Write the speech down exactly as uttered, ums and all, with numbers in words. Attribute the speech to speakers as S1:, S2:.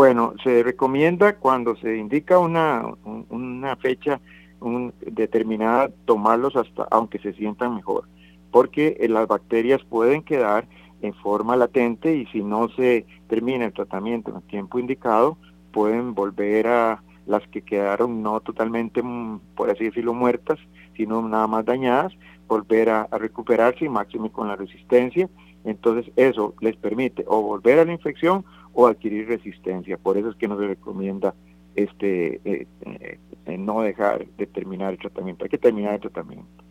S1: Bueno, se recomienda cuando se indica una, un, una fecha un, determinada tomarlos hasta aunque se sientan mejor, porque eh, las bacterias pueden quedar en forma latente y si no se termina el tratamiento en el tiempo indicado, pueden volver a las que quedaron no totalmente, por así decirlo, muertas, sino nada más dañadas, volver a, a recuperarse y máximo con la resistencia. Entonces eso les permite o volver a la infección o adquirir resistencia. Por eso es que no se recomienda este eh, eh, no dejar de terminar el tratamiento. Hay que terminar el tratamiento.